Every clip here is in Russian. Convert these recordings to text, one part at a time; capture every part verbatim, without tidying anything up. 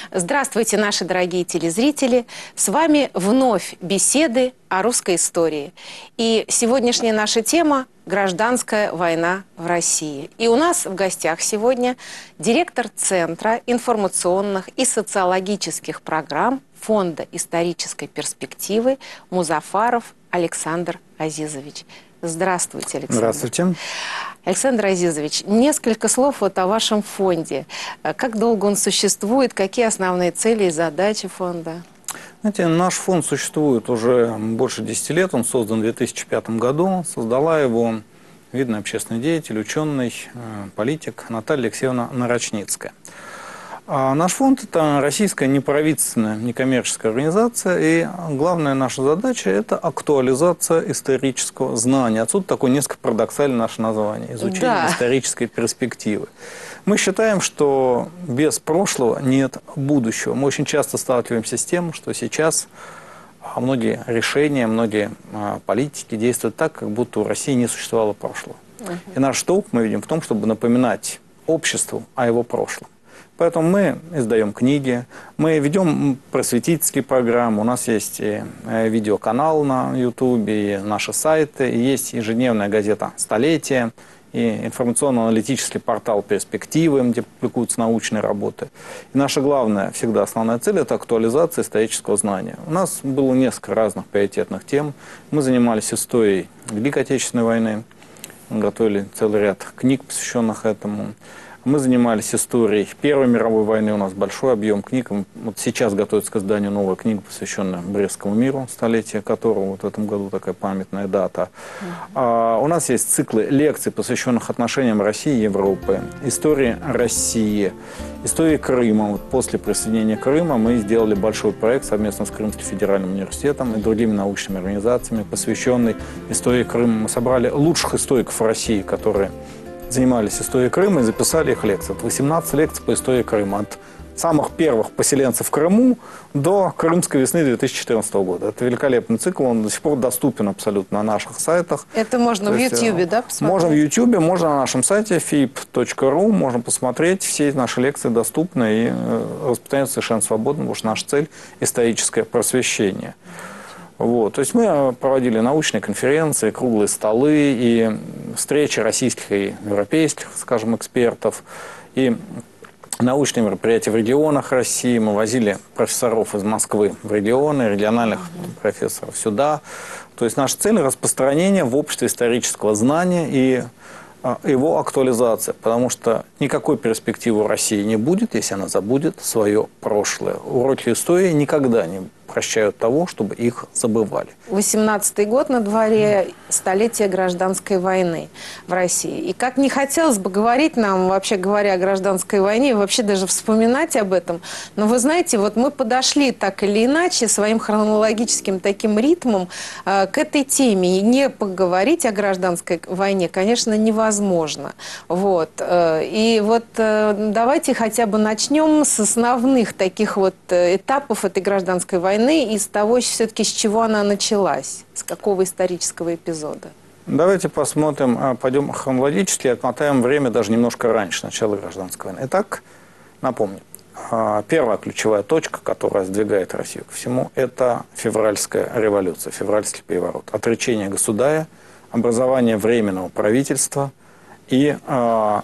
Здравствуйте, наши дорогие телезрители! С вами вновь беседы о русской истории. И сегодняшняя наша тема – гражданская война в России. И у нас в гостях сегодня директор Центра информационных и социологических программ Фонда исторической перспективы Музафаров Александр Азизович. Здравствуйте, Александр. Здравствуйте. Александр Азизович, несколько слов вот о вашем фонде. Как долго он существует, какие основные цели и задачи фонда? Знаете, наш фонд существует уже больше десяти лет, он создан в две тысячи пятом году. Создала его видный общественный деятель, ученый, политик Наталья Алексеевна Нарочницкая. А наш фонд – это российская неправительственная, некоммерческая организация, и главная наша задача – это актуализация исторического знания. Отсюда такое несколько парадоксальное наше название – изучение да. исторической перспективы. Мы считаем, что без прошлого нет будущего. Мы очень часто сталкиваемся с тем, что сейчас многие решения, многие политики действуют так, как будто у России не существовало прошлого. Uh-huh. И наш долг мы видим в том, чтобы напоминать обществу о его прошлом. Поэтому мы издаем книги, мы ведем просветительские программы, у нас есть и видеоканал на ютубе, и наши сайты, и есть ежедневная газета «Столетие», и информационно-аналитический портал «Перспективы», где публикуются научные работы. И наша главная, всегда основная цель – это актуализация исторического знания. У нас было несколько разных приоритетных тем. Мы занимались историей Великой Отечественной войны, готовили целый ряд книг, посвященных этому. Мы занимались историей Первой мировой войны, у нас большой объем книг. Вот сейчас готовится к изданию новая книга, посвященная Брестскому миру, столетие которого вот в этом году такая памятная дата. Uh-huh. а, у нас есть циклы лекций, посвященных отношениям России и Европы, истории России, истории Крыма. Вот после присоединения Крыма мы сделали большой проект совместно с Крымским федеральным университетом и другими научными организациями, посвященный истории Крыма. Мы собрали лучших историков России, которые занимались историей Крыма и записали их лекции. Это восемнадцать лекций по истории Крыма. От самых первых поселенцев в Крыму до Крымской весны две тысячи четырнадцатого года. Это великолепный цикл, он до сих пор доступен абсолютно на наших сайтах. Это можно в Ютьюбе, да, посмотреть? Можно в Ютьюбе, можно на нашем сайте фип точка ру, можно посмотреть. Все наши лекции доступны и распространяются совершенно свободно, потому что наша цель – историческое просвещение. Вот. То есть мы проводили научные конференции, круглые столы и встречи российских и европейских, скажем, экспертов, и научные мероприятия в регионах России. Мы возили профессоров из Москвы в регионы, региональных профессоров сюда. То есть наша цель – распространение в обществе исторического знания и его актуализация, потому что никакой перспективы у России не будет, если она забудет свое прошлое. Уроки истории никогда не прощают того, чтобы их забывали. восемнадцатый год на дворе, столетие гражданской войны в России. И как не хотелось бы говорить нам, вообще говоря, о гражданской войне, вообще даже вспоминать об этом, но вы знаете, вот мы подошли так или иначе своим хронологическим таким ритмом э, к этой теме. И не поговорить о гражданской войне, конечно, невозможно. Вот. Э, и вот э, давайте хотя бы начнем с основных таких вот этапов этой гражданской войны, и с того, все-таки, с чего она началась, с какого исторического эпизода. Давайте посмотрим, пойдем хронологически, отмотаем время даже немножко раньше начала гражданской войны. Итак, напомню, первая ключевая точка, которая сдвигает Россию ко всему, это февральская революция, февральский переворот. Отречение государя, образование временного правительства и, так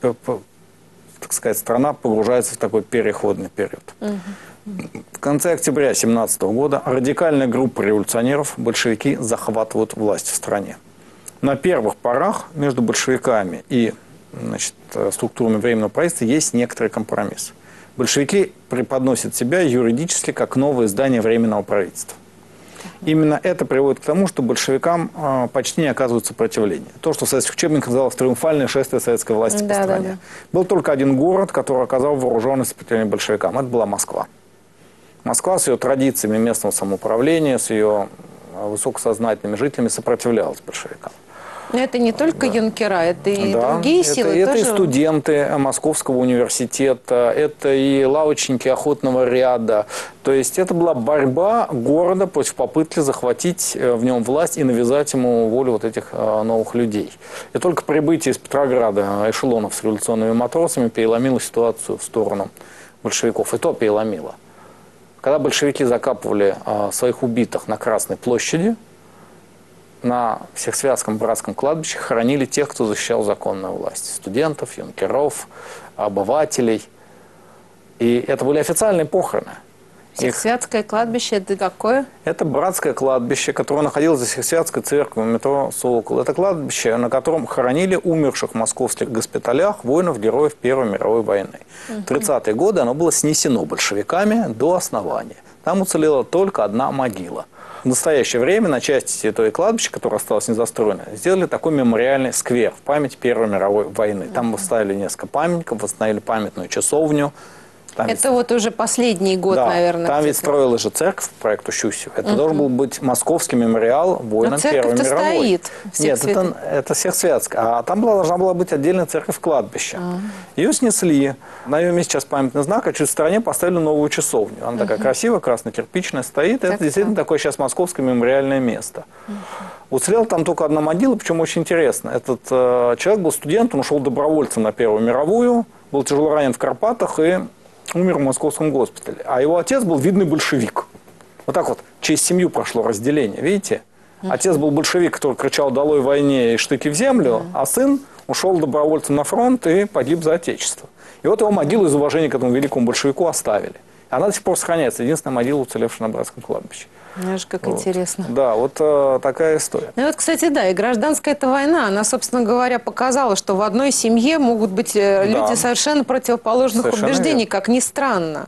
сказать, страна погружается в такой переходный период. Угу. В конце октября тысяча девятьсот семнадцатого года радикальная группа революционеров, большевики, захватывают власть в стране. На первых порах между большевиками и, значит, структурами временного правительства есть некоторый компромисс. Большевики преподносят себя юридически как новое издание временного правительства. Именно это приводит к тому, что большевикам э, почти не оказывают сопротивления. То, что в советских учебниках называлось триумфальное шествие советской власти да, по стране. Да, да. Был только один город, который оказал вооруженное сопротивление большевикам. Это была Москва. Москва с ее традициями местного самоуправления, с ее высокосознательными жителями сопротивлялась большевикам. Но это не только да. юнкера, это и да. другие это, силы. Это тоже... и студенты Московского университета, это и лавочники охотного ряда. То есть это была борьба города против попытки захватить в нем власть и навязать ему волю вот этих новых людей. И только прибытие из Петрограда эшелонов с революционными матросами переломило ситуацию в сторону большевиков, и то переломило. Когда большевики закапывали э, своих убитых на Красной площади, на Всехсвятском братском кладбище хоронили тех, кто защищал законную власть. Студентов, юнкеров, обывателей. И это были официальные похороны. Всехсвятское кладбище – это какое? Это братское кладбище, которое находилось за Всехсвятской церковью, метро «Сокол». Это кладбище, на котором хоронили умерших в московских госпиталях воинов-героев Первой мировой войны. В тридцатые годы оно было снесено большевиками до основания. Там уцелела только одна могила. В настоящее время на части территории кладбища, которая осталась незастроенной, сделали такой мемориальный сквер в память Первой мировой войны. Там поставили несколько памятников, восстановили памятную часовню. Там это ведь... вот уже последний год, да, наверное. Там ведь строилась же церковь по проекту Щусева. Это uh-huh. должен был быть московский мемориал воинам Первой мировой. Стоит. Нет, это, это Всехсвятская. А там была, должна была быть отдельная церковь-кладбище. Uh-huh. Ее снесли. На ее месте сейчас памятный знак, а чуть в стороне поставили новую часовню. Она uh-huh. такая красивая, красно-кирпичная стоит. Так, это действительно так. такое сейчас московское мемориальное место. Uh-huh. Уцелела там только одна могила, причем очень интересно. Этот э, человек был студент, он ушел добровольцем на Первую мировую, был тяжело ранен в Карпатах и умер в московском госпитале. А его отец был видный большевик. Вот так вот, через семью прошло разделение, видите? Отец был большевик, который кричал «долой войне» и «штыки в землю», а сын ушел добровольцем на фронт и погиб за отечество. И вот его могилу из уважения к этому великому большевику оставили. Она до сих пор сохраняется. Единственная могила, уцелевшая на братском кладбище. Знаешь, как вот. Интересно. Да, вот э, такая история. Ну вот, кстати, да, и гражданская эта война, она, собственно говоря, показала, что в одной семье могут быть э, люди да. совершенно противоположных совершенно убеждений, верно. Как ни странно.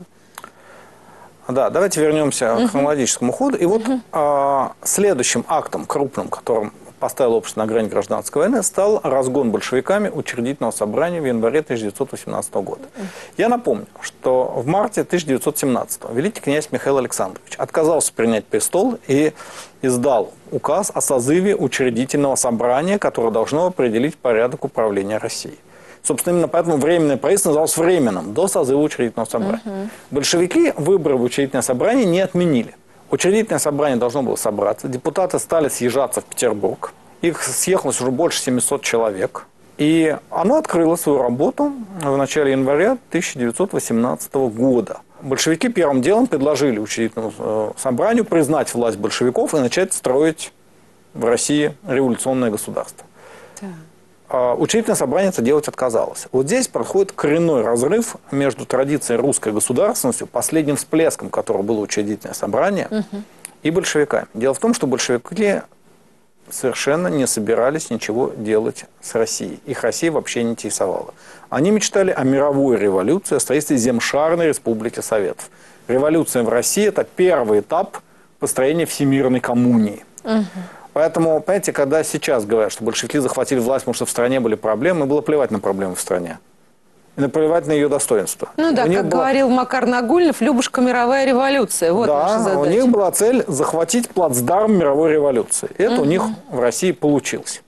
Да, давайте вернемся угу. к хронологическому ходу. И вот угу. э, следующим актом крупным, которым поставил общество на грани гражданской войны, стал разгон большевиками учредительного собрания в январе тысяча девятьсот восемнадцатого года. Я напомню, что в марте тысяча девятьсот семнадцатого великий князь Михаил Александрович отказался принять престол и издал указ о созыве учредительного собрания, которое должно определить порядок управления Россией. Собственно, именно поэтому временное правительство называлось временным до созыва учредительного собрания. Угу. Большевики выборы в учредительное собрание не отменили. Учредительное собрание должно было собраться. Депутаты стали съезжаться в Петербург. Их съехалось уже больше семисот человек. И оно открыло свою работу в начале января тысяча девятьсот восемнадцатого года. Большевики первым делом предложили учредительному собранию признать власть большевиков и начать строить в России революционное государство. Да. Учредительное собрание это делать отказалось. Вот здесь проходит коренной разрыв между традицией русской государственности, последним всплеском которого было учредительное собрание, угу. и большевиками. Дело в том, что большевики совершенно не собирались ничего делать с Россией. Их Россия вообще не интересовала. Они мечтали о мировой революции, о строительстве Земшарной Республики Советов. Революция в России – это первый этап построения всемирной коммунии. Угу. Поэтому, понимаете, когда сейчас говорят, что большевики захватили власть, потому что в стране были проблемы, было плевать на проблемы в стране. И наплевать на ее достоинство. Ну да, как была... говорил Макар Нагульнов, Любушка, мировая революция. Вот наша задача. Да, у них была цель захватить плацдарм мировой революции. И это угу. у них в России получилось.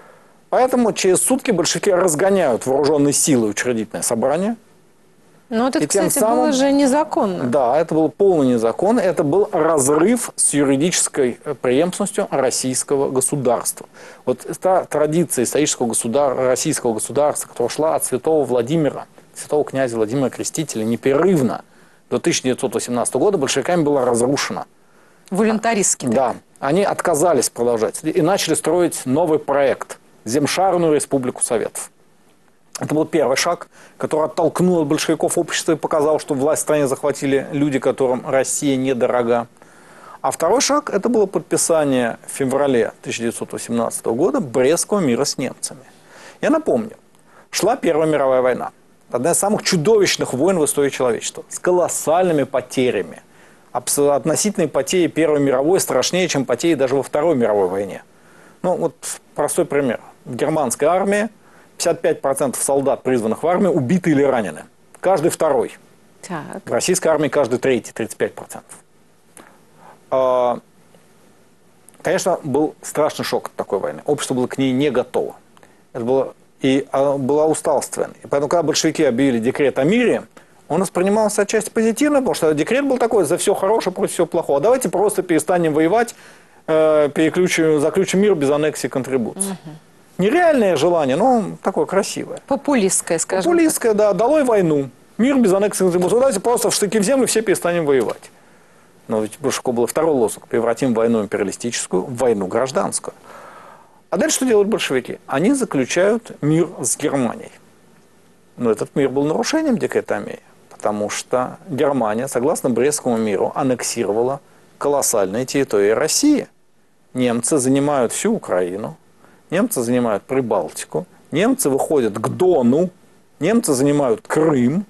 Поэтому через сутки большевики разгоняют вооруженные силы учредительное собрание. Ну, это, кстати, самым, было же незаконно. Да, это было полный незаконно. Это был разрыв с юридической преемственностью российского государства. Вот та традиция исторического государ... российского государства, которая шла от святого Владимира, святого князя Владимира Крестителя, непрерывно до тысяча девятьсот восемнадцатого года большевиками была разрушена. Волюнтаристски. Да. Они отказались продолжать и начали строить новый проект – Земшарную Республику Советов. Это был первый шаг, который оттолкнул от большевиков общество и показал, что власть в стране захватили люди, которым Россия недорога. А второй шаг – это было подписание в феврале тысяча девятьсот восемнадцатого года Брестского мира с немцами. Я напомню, шла Первая мировая война. Одна из самых чудовищных войн в истории человечества. С колоссальными потерями. Относительные потери Первой мировой страшнее, чем потери даже во Второй мировой войне. Ну, вот простой пример. В германской армии пятьдесят пять процентов солдат, призванных в армию, убиты или ранены. Каждый второй. Так. В российской армии каждый третий, тридцать пять процентов. Конечно, был страшный шок от такой войны. Общество было к ней не готово. Это было, и была усталость войны. И поэтому, когда большевики объявили декрет о мире, он воспринимался отчасти позитивно, потому что декрет был такой: за все хорошее против всего плохого. А давайте просто перестанем воевать, переключим, заключим мир без аннексии и контрибуции. Угу. Нереальное желание, но такое красивое. Популистское, скажем Популистское, так. да. Долой войну. Мир без аннексии контрибуции. Давайте просто в штыки в землю все перестанем воевать. Но ведь большевиков был второй лозунг. Превратим войну империалистическую в войну гражданскую. А дальше что делают большевики? Они заключают мир с Германией. Но этот мир был нарушением декрета Омея. Потому что Германия, согласно Брестскому миру, аннексировала колоссальные территории России. Немцы занимают всю Украину, немцы занимают Прибалтику, немцы выходят к Дону, немцы занимают Крым,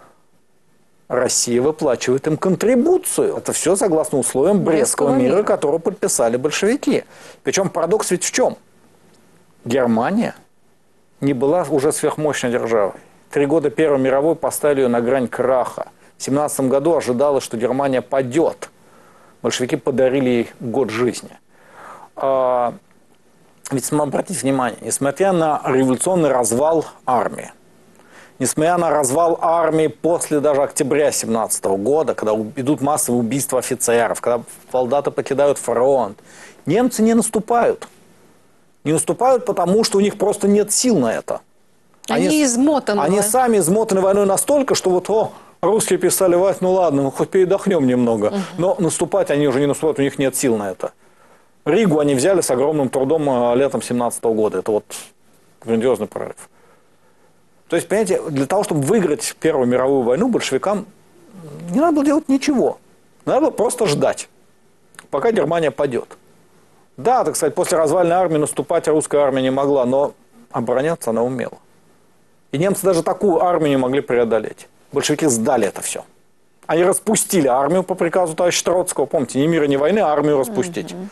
Россия выплачивает им контрибуцию. Это все согласно условиям Брестского мира, мира, который подписали большевики. Причем парадокс ведь в чем? Германия не была уже сверхмощной державой. Три года Первой мировой поставили ее на грань краха. В семнадцатом году ожидалось, что Германия падет. Большевики подарили ей год жизни. А, ведь, обратите внимание, несмотря на революционный развал армии, несмотря на развал армии после даже октября семнадцатого года, когда идут массовые убийства офицеров, когда солдаты покидают фронт, немцы не наступают. Не наступают, потому что у них просто нет сил на это. Они, они измотаны. Они сами измотаны войной настолько, что вот, о, русские перестали воевать, ну ладно, мы хоть передохнем немного. Угу. Но наступать они уже не наступают, у них нет сил на это. Ригу они взяли с огромным трудом летом семнадцатого года. Это вот грандиозный прорыв. То есть, понимаете, для того, чтобы выиграть Первую мировую войну, большевикам не надо было делать ничего. Надо было просто ждать, пока Германия падет. Да, так сказать, после развальной армии наступать русская армия не могла, но обороняться она умела. И немцы даже такую армию не могли преодолеть. Большевики сдали это все. Они распустили армию по приказу товарища Троцкого. Помните, ни мира, ни войны, а армию распустить. Угу.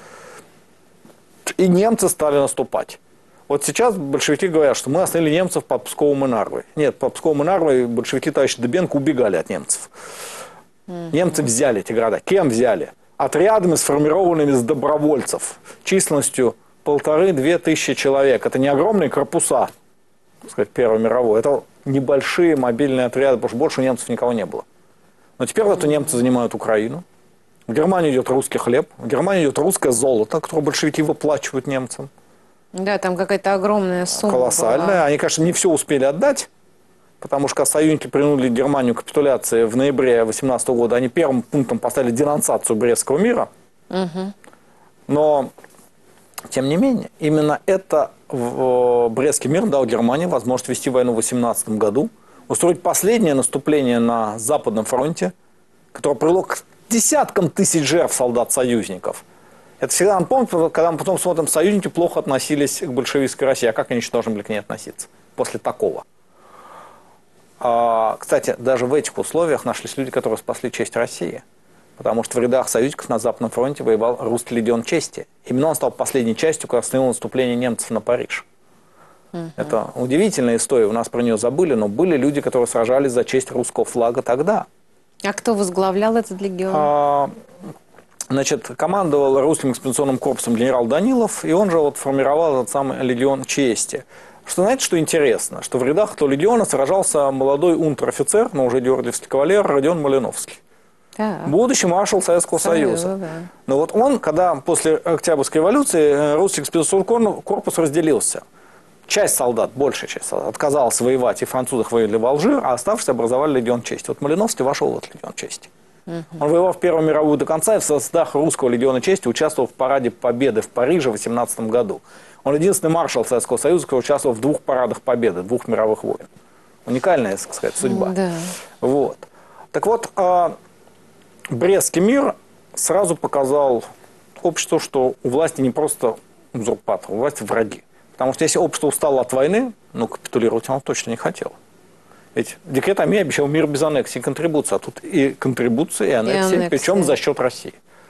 И немцы стали наступать. Вот сейчас большевики говорят, что мы остановили немцев под Псковом и Нарвой. Нет, под Псковом и Нарвой большевики товарища Дыбенко убегали от немцев. Угу. Немцы взяли эти города. Кем взяли? Отрядами, сформированными из добровольцев. Численностью полторы-две тысячи человек. Это не огромные корпуса, так сказать, Первой мировой. Это небольшие мобильные отряды, потому что больше у немцев никого не было. Но теперь вот немцы занимают Украину. В Германию идет русский хлеб. В Германию идет русское золото, которое большевики выплачивают немцам. Да, там какая-то огромная сумма колоссальная. была. Они, конечно, не все успели отдать, потому что союзники принудили Германию к капитуляции в ноябре восемнадцатого года. Они первым пунктом поставили денонсацию Брестского мира. Угу. Но, тем не менее, именно это Брестский мир дал Германии возможность вести войну в восемнадцатом году, устроить последнее наступление на Западном фронте, которое привело к десяткам тысяч жертв солдат-союзников. Это всегда, помните, когда мы потом смотрим, союзники плохо относились к большевистской России, а как они еще должны были к ней относиться после такого? А, кстати, даже в этих условиях нашлись люди, которые спасли честь России. Потому что в рядах союзников на Западном фронте воевал русский легион чести. Именно он стал последней частью, которая остановила наступление немцев на Париж. Uh-huh. Это удивительная история, у нас про нее забыли, но были люди, которые сражались за честь русского флага тогда. А кто возглавлял этот легион? А, значит, командовал русским экспедиционным корпусом генерал Данилов, и он же вот формировал этот самый легион чести. Что, знаете, что интересно? Что в рядах этого легиона сражался молодой унтер-офицер, но уже георгиевский кавалер Родион Малиновский. Так. Будущий маршал Советского Союза. Союза. Да. Но вот он, когда после Октябрьской революции русский экспедиционный корпус разделился. Часть солдат, большая часть солдат, отказалась воевать, и французы воевали в Алжир, а оставшиеся образовали легион чести. Вот Малиновский вошел в этот легион чести. Угу. Он воевал в Первую мировую до конца и в составах русского легиона чести участвовал в параде Победы в Париже в восемнадцатом году. Он единственный маршал Советского Союза, который участвовал в двух парадах Победы, двух мировых войн. Уникальная, так сказать, судьба. Да. Вот. Так вот, Брестский мир сразу показал обществу, что у власти не просто узурпатор, у власти враги. Потому что если общество устало от войны, ну, капитулировать оно точно не хотело. Ведь декрет Омея обещал мир без аннексии и контрибуции, а тут и контрибуция, и аннексия, и аннексия. Причем за счет России.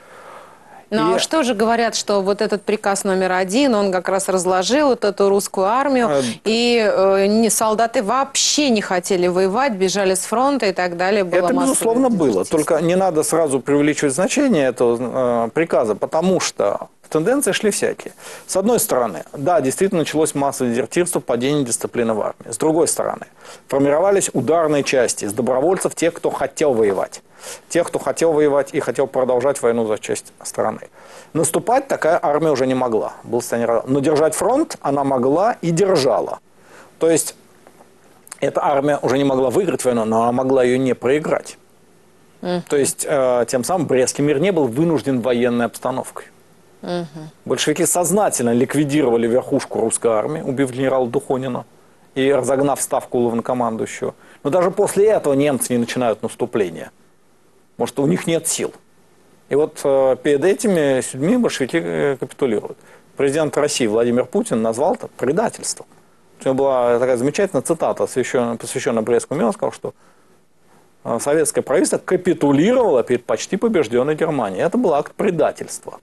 Ну, и... а что же говорят, что вот этот приказ номер один, он как раз разложил вот эту русскую армию, а... и э, не, солдаты вообще не хотели воевать, бежали с фронта и так далее. Было это, безусловно, было. Только не надо сразу преувеличивать значение этого э, приказа, потому что тенденции шли всякие. С одной стороны, да, действительно началось массовое дезертирство, падение дисциплины в армии. С другой стороны, формировались ударные части из добровольцев, тех, кто хотел воевать. Тех, кто хотел воевать и хотел продолжать войну за честь страны. Наступать такая армия уже не могла. Был состояние... Но держать фронт она могла и держала. То есть эта армия уже не могла выиграть войну, но она могла ее не проиграть. Mm-hmm. То есть, э, тем самым Брестский мир не был вынужден военной обстановкой. Mm-hmm. Большевики сознательно ликвидировали верхушку русской армии, убив генерала Духонина и разогнав ставку главнокомандующего. Но даже после этого немцы не начинают наступление. Может, у них нет сил. И вот э, перед этими людьми большевики э, капитулируют. Президент России Владимир Путин назвал это предательством. У него была такая замечательная цитата, посвященная, посвященная Брестскому миру. Он сказал, что э, советское правительство капитулировало перед почти побежденной Германией. Это был акт предательства.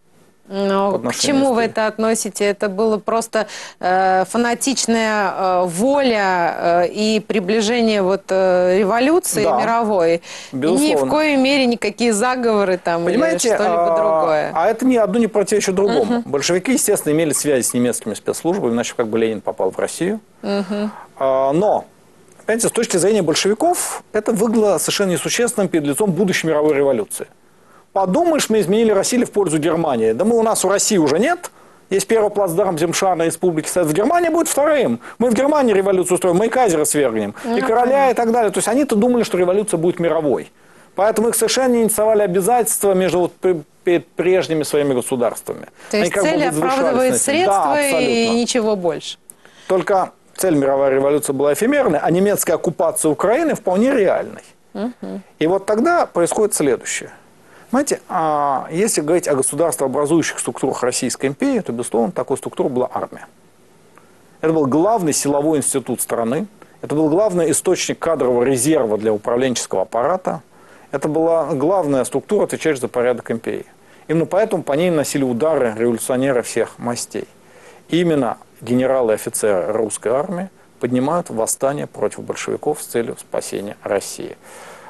Но к чему вы это относите? Это было просто э, фанатичная э, воля э, и приближение вот, э, революции да, мировой. Безусловно. И ни в коей мере никакие заговоры там, понимаете, или что-либо а, другое. А это ни одно не противоречит другому. Угу. Большевики, естественно, имели связи с немецкими спецслужбами, иначе как бы Ленин попал в Россию. Угу. А, но, понимаете, с точки зрения большевиков, это выглядело совершенно несущественным перед лицом будущей мировой революции. Подумаешь, мы изменили Россию в пользу Германии. Да мы у нас у России уже нет. Есть первый плацдарм Земшана Республики Советов. В Германии будет вторым. Мы в Германии революцию устроим, мы и кайзера свергнем, ну, и короля, и так далее. То есть они-то думали, что революция будет мировой. Поэтому их совершенно не интересовали обязательства между вот перед прежними своими государствами. То есть цель оправдывает средства да, и ничего больше. Только цель мировой революции была эфемерной, а немецкая оккупация Украины вполне реальной. Угу. И вот тогда происходит следующее. Знаете, если говорить о государствообразующих структурах Российской империи, то, безусловно, такой структурой была армия. Это был главный силовой институт страны, это был главный источник кадрового резерва для управленческого аппарата, это была главная структура, отвечающая за порядок империи. Именно поэтому по ней носили удары революционеры всех мастей. И именно генералы и офицеры русской армии поднимают восстание против большевиков с целью спасения России.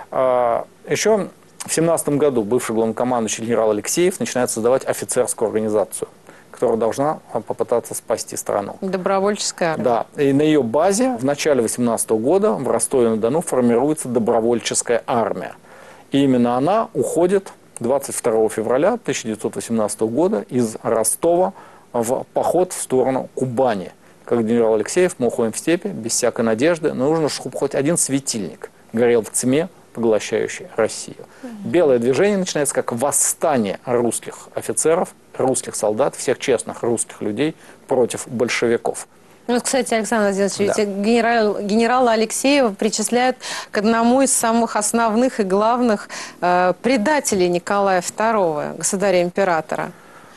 Еще в семнадцатом году бывший главнокомандующий генерал Алексеев начинает создавать офицерскую организацию, которая должна попытаться спасти страну. Добровольческая армия. Да, и на ее базе в начале восемнадцатого года в Ростове-на-Дону формируется добровольческая армия. И именно она уходит двадцать второго февраля тысяча девятьсот восемнадцатого года из Ростова в поход в сторону Кубани. Как генерал Алексеев, мы уходим в степи без всякой надежды, но нужно, чтобы хоть один светильник горел в тьме, поглощающей Россию. Белое движение начинается как восстание русских офицеров, русских солдат, всех честных русских людей против большевиков. Ну, кстати, Александр Владимирович, да. ведь генерал, генерала Алексеева причисляют к одному из самых основных и главных э, предателей Николая второго, государя-императора.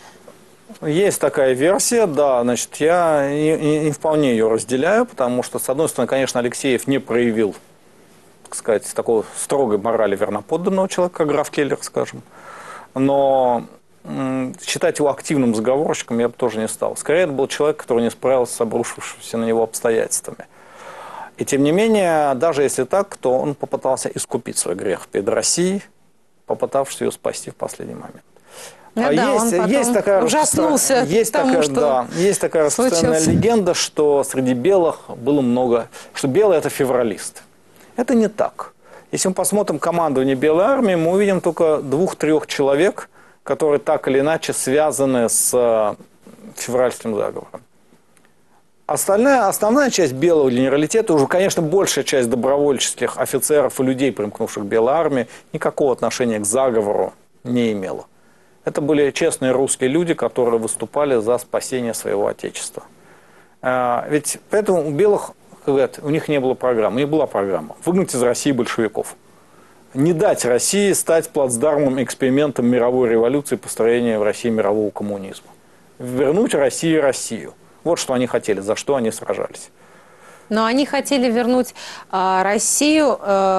Есть такая версия, да, значит, я не, не, не вполне ее разделяю, потому что, с одной стороны, конечно, Алексеев не проявил, так сказать, такой строгой морали верноподданного человека, как граф Келлер, скажем, но м, считать его активным заговорщиком я бы тоже не стал. Скорее, это был человек, который не справился с обрушившимися на него обстоятельствами. И тем не менее, даже если так, то он попытался искупить свой грех перед Россией, попытавшись ее спасти в последний момент. Ну, а да, есть, есть такая, ужаснулся есть тому, такая, что да, есть такая распространенная легенда, что среди белых было много, что белые это февралисты. Это не так. Если мы посмотрим командование Белой армии, мы увидим только двух-трех человек, которые так или иначе связаны с февральским заговором. Остальная, основная часть белого генералитета, уже, конечно, большая часть добровольческих офицеров и людей, примкнувших к Белой армии, никакого отношения к заговору не имела. Это были честные русские люди, которые выступали за спасение своего отечества. Ведь поэтому у белых, как говорят, у них не было программы. У них была программа – выгнать из России большевиков. Не дать России стать плацдармом, экспериментом мировой революции, построения в России мирового коммунизма. Вернуть России Россию. Вот что они хотели, за что они сражались. Но они хотели вернуть э, Россию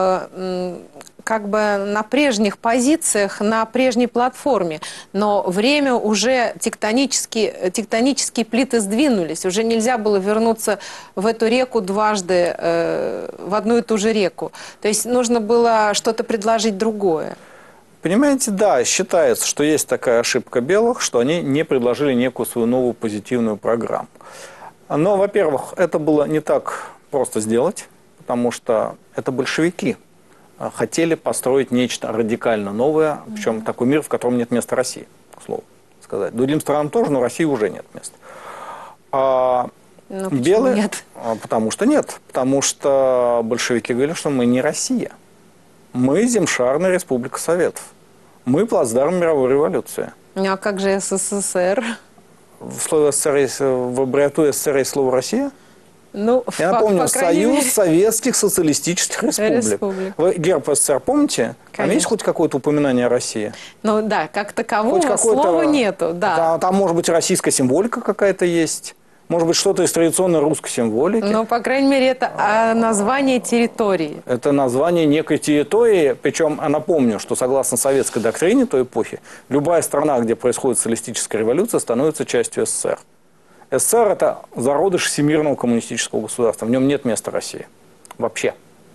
э, как бы на прежних позициях, на прежней платформе. Но время уже тектонические, тектонические плиты сдвинулись. Уже нельзя было вернуться в эту реку дважды, э, в одну и ту же реку. То есть нужно было что-то предложить другое. Понимаете, да, считается, что есть такая ошибка белых, что они не предложили некую свою новую позитивную программу. Но, во-первых, это было не так просто сделать, потому что это большевики хотели построить нечто радикально новое, причем такой мир, в котором нет места России, к слову сказать. Другим странам тоже, но России уже нет места. А Ну, почему Белые? нет? Потому что нет. Потому что большевики говорили, что мы не Россия. Мы Земшарная Республика Советов. Мы плацдарм мировой революции. А как же СССР? В слове СССР есть, в аббревиатуре СССР есть слово «Россия»? Ну, Я по, напомню, по Союз мере... Советских Социалистических Республик. Республик. Вы герб СССР помните? Там Конечно. есть хоть какое-то упоминание о России? Ну да, как такового Хоть какое-то... слова нету. Да. Там, там, может быть, российская символика какая-то есть? Может быть, что-то из традиционной русской символики? Ну, по крайней мере, это а, название территории. Это название некой территории, причем я напомню, что согласно советской доктрине той эпохи, любая страна, где происходит социалистическая революция, становится частью СССР. СССР – это зародыш всемирного коммунистического государства, в нем нет места России. Вообще.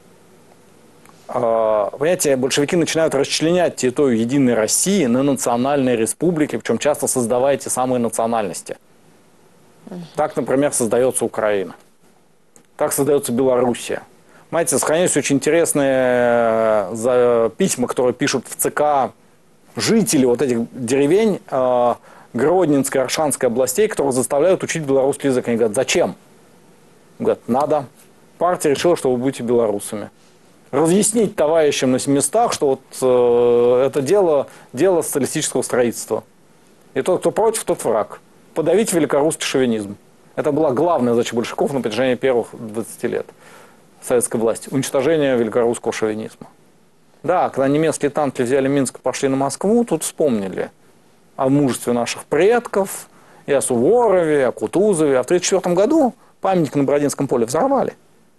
Понимаете, большевики начинают расчленять территорию единой России на национальные республики, причем часто создавая те самые национальности. Так, например, создается Украина. Так создается Белоруссия. Понимаете, сохранились очень интересные письма, которые пишут в ЦК жители вот этих деревень Гродненской, Аршанской областей, которые заставляют учить белорусский язык. Они говорят, зачем? Говорят, надо. Партия решила, что вы будете белорусами. Разъяснить товарищам на местах, что вот э, это дело, дело социалистического строительства. И тот, кто против, тот враг. Подавить великорусский шовинизм. Это была главная задача большевиков на протяжении первых двадцати лет советской власти. Уничтожение великорусского шовинизма. Да, когда немецкие танки взяли Минск и пошли на Москву, тут вспомнили о мужестве наших предков, и о Суворове, и о Кутузове. А в тысяча девятьсот тридцать четвёртом году памятник на Бородинском поле взорвали.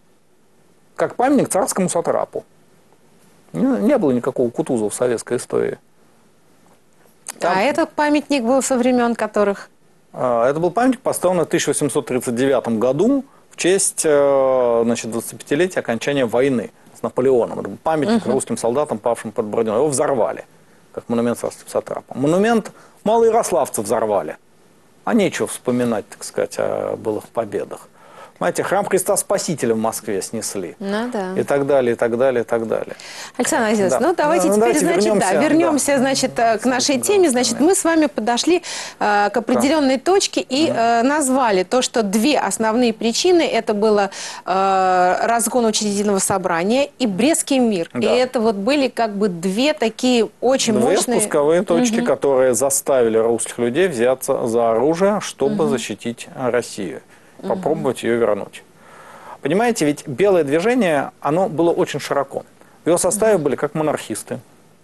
Как памятник царскому сатрапу. Не, не было никакого Кутузова в советской истории. Там... А этот памятник был со времен которых? Это был памятник, построен в тысяча восемьсот тридцать девятом году в честь, значит, двадцатипятилетия окончания войны с Наполеоном. Это был памятник uh-huh. русским солдатам, павшим под Бородино. Его взорвали, как монумент царским сатрапам. Монумент малоярославцев взорвали. А нечего вспоминать, так сказать, о былых победах. Знаете, храм Христа Спасителя в Москве снесли. Ну, да. И так далее, и так далее, и так далее. Александр Азизович, да. ну давайте ну, теперь, давайте значит, вернемся, да, вернемся, да. значит, к нашей теме. Значит, мы с вами подошли э, к определенной точке и э, назвали то, что две основные причины. Это было э, разгон учредительного собрания и Брестский мир. Да. И это вот были как бы две такие очень две мощные... спусковые точки, угу. которые заставили русских людей взяться за оружие, чтобы угу. защитить Россию. Попробовать угу. ее вернуть. Понимаете, ведь белое движение, оно было очень широко. В его составе были как монархисты,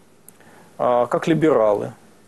как либералы,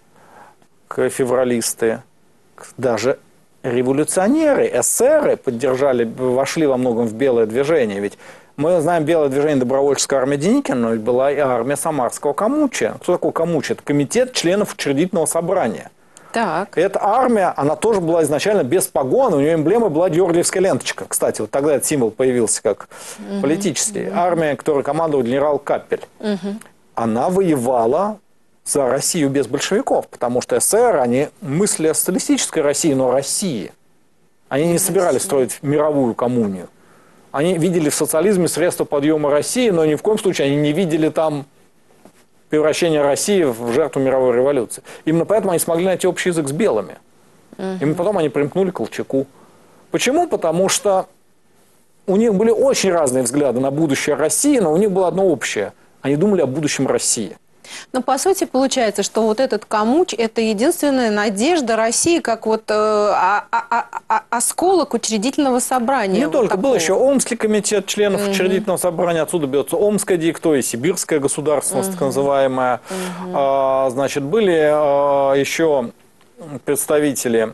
как февралисты, даже революционеры, эсеры поддержали, вошли во многом в белое движение. Ведь мы знаем белое движение добровольческой армии Деникина, но ведь была и армия Самарского Камучия. Кто такой Камучи? Это комитет членов учредительного собрания. Так. И эта армия, она тоже была изначально без погон, у нее эмблема была георгиевская ленточка. Кстати, вот тогда этот символ появился как угу. политический. Угу. Армия, которой командовал генерал Каппель. Угу. Она воевала за Россию без большевиков, потому что эсеры, они мысли о социалистической России, но России. Они не собирались строить мировую коммунию. Они видели в социализме средства подъема России, но ни в коем случае они не видели там превращение России в жертву мировой революции. Именно поэтому они смогли найти общий язык с белыми. Uh-huh. И потом они примкнули к Колчаку. Почему? Потому что у них были очень разные взгляды на будущее России, но у них было одно общее. Они думали о будущем России. Но по сути получается, что вот этот Камуч – это единственная надежда России, как вот э, а, а, а, осколок учредительного собрания. Не вот только. такого. Был еще Омский комитет членов угу. учредительного собрания. Отсюда берется Омская директория, Сибирская государственность, угу. так называемая. Угу. А, значит, были а, еще представители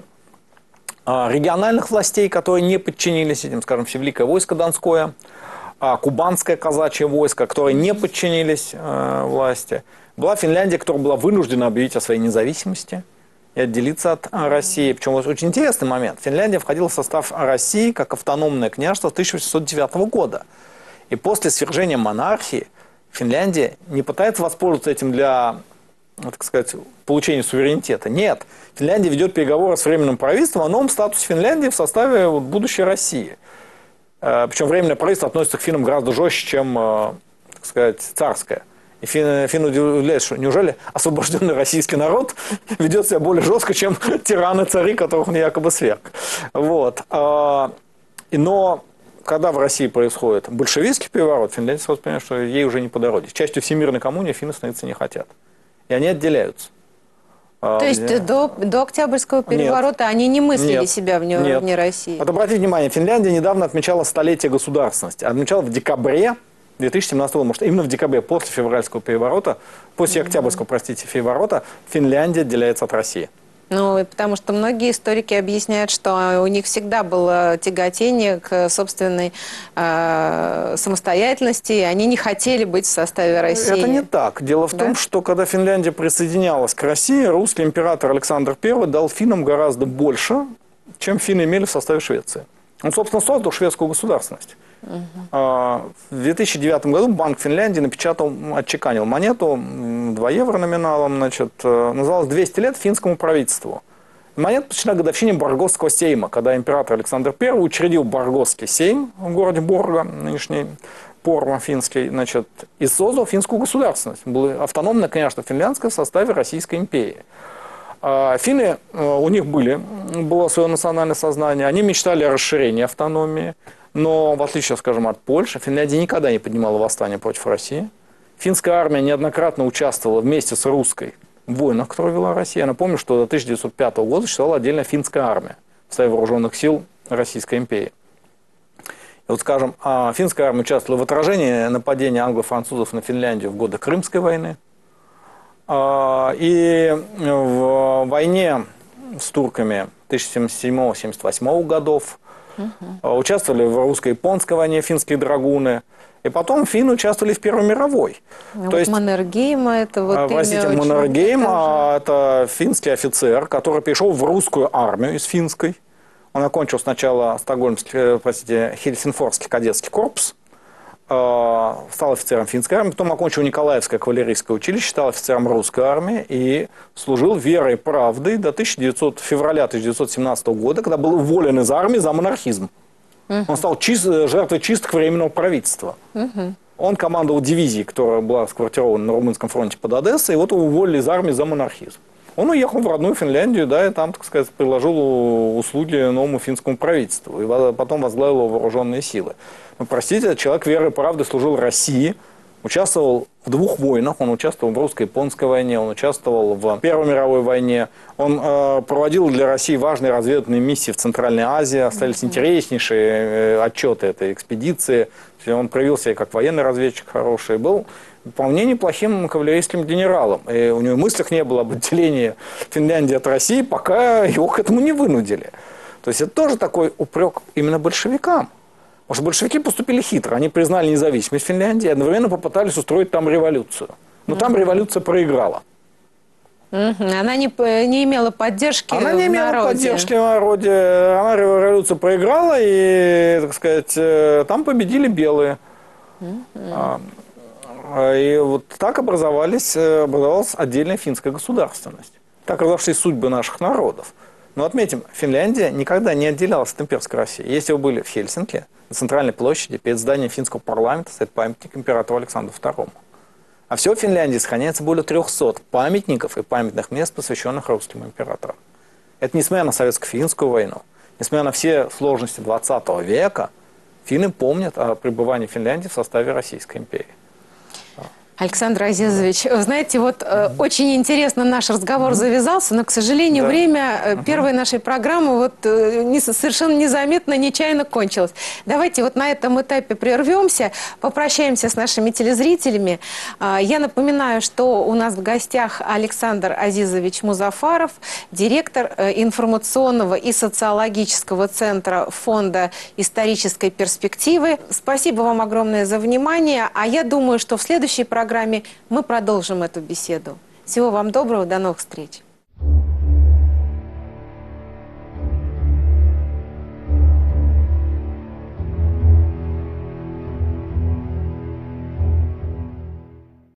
а, региональных властей, которые не подчинились этим, скажем, Всевеликое войско Донское, а, Кубанское казачье войско, которые не подчинились а, власти. Была Финляндия, которая была вынуждена объявить о своей независимости и отделиться от России. Причем очень интересный момент. Финляндия входила в состав России как автономное княжество с тысяча восемьсот девятого года. И после свержения монархии Финляндия не пытается воспользоваться этим для, так сказать, получения суверенитета. Нет. Финляндия ведет переговоры с временным правительством о новом статусе Финляндии в составе вот, будущей России. Причем временное правительство относится к финнам гораздо жестче, чем, так сказать, царское. И финны, финны удивляются, что неужели освобожденный российский народ ведет себя более жестко, чем тираны-цари, которых он якобы сверг. Вот. Но когда в России происходит большевистский переворот, финляндцы сразу понимают, что ей уже не по дороге. Частью всемирной коммуны финны становиться не хотят. И они отделяются. То а, есть где... до, до Октябрьского переворота нет, они не мыслили нет, себя вне, нет. вне России? Вот обратите внимание, Финляндия недавно отмечала столетие государственности. Отмечала в декабре две тысячи семнадцатого года, может, именно в декабре, после февральского переворота, после mm-hmm. октябрьского, простите, переворота, Финляндия отделяется от России. Ну, потому что многие историки объясняют, что у них всегда было тяготение к собственной э, самостоятельности, и они не хотели быть в составе России. Это не так. Дело в да? том, что когда Финляндия присоединялась к России, русский император Александр Первый дал финнам гораздо больше, чем финны имели в составе Швеции. Он, собственно, создал шведскую государственность. Угу. В две тысячи девятом году Банк Финляндии напечатал, отчеканил монету два евро номиналом, значит, называлась «двести лет финскому правительству». Монета посвящена годовщине Боргосского сейма, когда император Александр Первый учредил Боргосский сейм в городе Борга, нынешний Порма финский, значит, и создал финскую государственность. Была автономная, конечно, финляндская в составе Российской империи. Финны, у них были, было свое национальное сознание, они мечтали о расширении автономии. Но, в отличие, скажем, от Польши, Финляндия никогда не поднимала восстание против России. Финская армия неоднократно участвовала вместе с русской в войнах, которые вела Россия. Я напомню, что до тысяча девятьсот пятого года существовала отдельная финская армия в составе вооруженных сил Российской империи. И вот, скажем, финская армия участвовала в отражении нападения англо-французов на Финляндию в годы Крымской войны. И в войне с турками тысяча девятьсот семьдесят седьмого — семьдесят восьмого годов. Uh-huh. Участвовали в русско-японской войне финские драгуны. И потом финны участвовали в Первой мировой. А вот есть, Маннергейма это вот простите, имя Маннергейма это финский офицер, который пришел в русскую армию из финской. Он окончил сначала стокгольмский, простите, Хельсинфорский кадетский корпус, стал офицером финской армии, потом окончил Николаевское кавалерийское училище, стал офицером русской армии и служил верой и правдой до февраля тысяча девятьсот семнадцатого года, когда был уволен из армии за монархизм. Uh-huh. Он стал чист, жертвой чисток временного правительства. Uh-huh. Он командовал дивизией, которая была сквартирована на Румынском фронте под Одессой, и вот его уволили из армии за монархизм. Он уехал в родную Финляндию, да, и там, так сказать, предложил услуги новому финскому правительству, и потом возглавил вооруженные силы. Но, простите, человек веры и правды служил России, участвовал в двух войнах, он участвовал в русско-японской войне, он участвовал в Первой мировой войне, он э, проводил для России важные разведывательные миссии в Центральной Азии, остались интереснейшие э, отчеты этой экспедиции, он проявил себя как военный разведчик хороший, был вполне неплохим кавалерийским генералом. И у него в мыслях не было об отделении Финляндии от России, пока его к этому не вынудили. То есть это тоже такой упрек именно большевикам. Потому что большевики поступили хитро. Они признали независимость Финляндии и одновременно попытались устроить там революцию. Но там революция проиграла. Она не, не имела поддержки Она не в имела народе. поддержки в народе. Она революцию проиграла, и, так сказать, там победили белые. Mm-hmm. И вот так образовались, образовалась отдельная финская государственность. Так разошлись судьбы наших народов. Но отметим, Финляндия никогда не отделялась от имперской России. Если вы были в Хельсинки, на центральной площади, перед зданием финского парламента стоит памятник императору Александру Второму. А всего в Финляндии сохраняется более трехсот памятников и памятных мест, посвященных русским императорам. Это несмотря на советско-финскую войну, несмотря на все сложности двадцатого века, финны помнят о пребывании Финляндии в составе Российской империи. Александр Азизович, вы знаете, вот э, очень интересно наш разговор завязался, но, к сожалению, да. время э, первой нашей программы вот э, не, совершенно незаметно, нечаянно кончилось. Давайте вот на этом этапе прервемся, попрощаемся с нашими телезрителями. Э, я напоминаю, что у нас в гостях Александр Азизович Музафаров, директор э, информационного и социологического центра Фонда исторической перспективы. Спасибо вам огромное за внимание, а я думаю, что в следующей программе мы продолжим эту беседу. Всего вам доброго, до новых встреч.